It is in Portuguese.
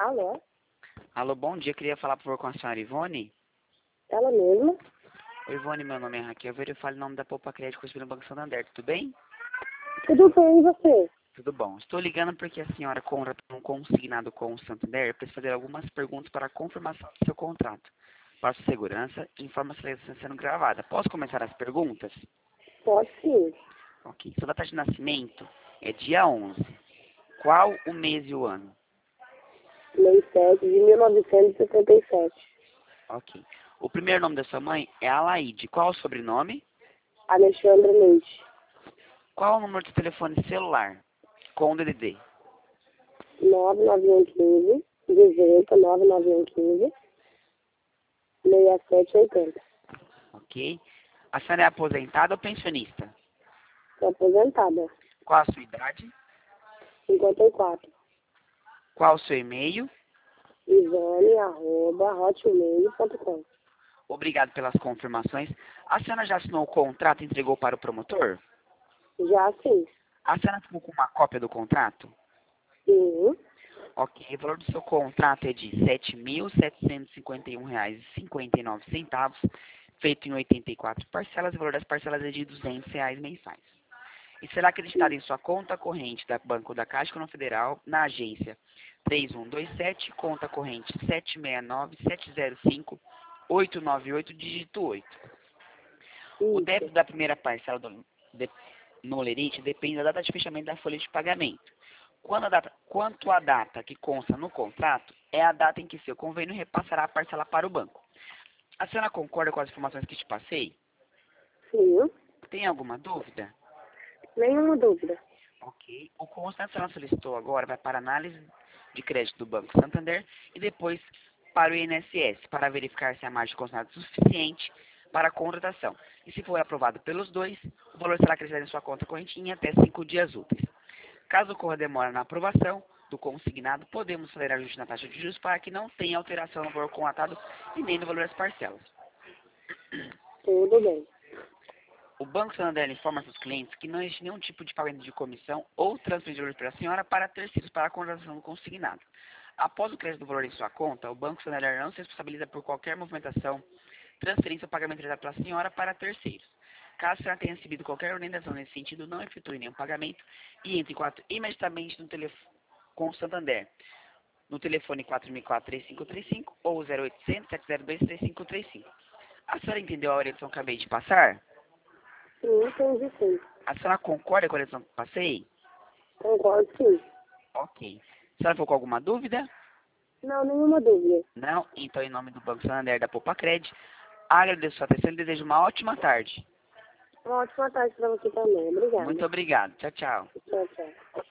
Alô? Alô, bom dia. Queria falar, por favor, com a senhora Ivone. Ela mesma? Oi, Ivone, meu nome é Raquel. Eu falo em nome da Poupa Crédito no Banco Santander. Tudo bem? Tudo bem, e você? Tudo bom. Estou ligando porque a senhora contratou um consignado com o Santander para fazer algumas perguntas para a confirmação do seu contrato. Para sua segurança, informa se está sendo gravada. Posso começar as perguntas? Pode sim. Ok. Sua data de nascimento é dia 11. Qual o mês e o ano? Lei 7 de 1967. Ok. O primeiro nome da sua mãe é Alaide. Qual o sobrenome? Alexandre Leite. Qual o número de telefone celular com o DDD? 99115 18 99115 6780. Ok. A senhora é aposentada ou pensionista? Estou aposentada. Qual a sua idade? 54. Qual o seu e-mail? Ivone@hotmail.com. Obrigado pelas confirmações. A senhora já assinou o contrato e entregou para o promotor? Já sim. A senhora ficou com uma cópia do contrato? Sim. Ok. O valor do seu contrato é de R$ 7.751,59, feito em 84 parcelas. O valor das parcelas é de R$ 200 mensais. E será acreditado em sua conta corrente da Banco da Caixa Econômica Federal, na agência 3127, conta corrente 769-705-898, dígito 8. O Isso. débito da primeira parcela no Olerite depende da data de fechamento da folha de pagamento. Quanto à data que consta no contrato, é a data em que seu convênio repassará a parcela para o banco. A senhora concorda com as informações que te passei? Sim. Tem alguma dúvida? Nenhuma dúvida. Ok. O contrato que a senhora solicitou agora vai para análise de crédito do Banco Santander e depois para o INSS, para verificar se a margem de contrato é suficiente para a contratação. E se for aprovado pelos dois, o valor será acrescido em sua conta corrente em até 5 dias úteis. Caso ocorra demora na aprovação do consignado, podemos fazer ajuste na taxa de juros para que não tenha alteração no valor contratado e nem no valor das parcelas. Tudo bem. O Banco Santander informa seus clientes que não existe nenhum tipo de pagamento de comissão ou transferência de valor para a senhora para terceiros para a contratação do consignado. Após o crédito do valor em sua conta, o Banco Santander não se responsabiliza por qualquer movimentação, transferência ou pagamento realizado pela senhora para terceiros. Caso a senhora tenha recebido qualquer orientação nesse sentido, não efetue nenhum pagamento e entre em contato imediatamente com o Santander, no telefone 4004-3535 ou 0800 702 3535. A senhora entendeu a orientação que acabei de passar? Sim, entendi sim. A senhora concorda com a orientação que passei? Concordo sim. Ok. A senhora ficou com alguma dúvida? Não, nenhuma dúvida. Não? Então, em nome do Banco Santander da Poupa Cred, agradeço a sua atenção e desejo uma ótima tarde. Uma ótima tarde para você também. Obrigada. Muito obrigado. Tchau, tchau. Tchau, tchau.